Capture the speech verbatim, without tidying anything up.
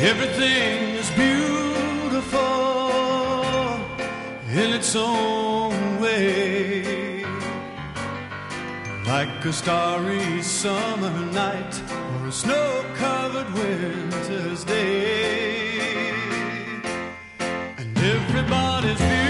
Everything is beautiful in its own way, like a starry summer night or a snow-covered winter's day. And everybody's beautiful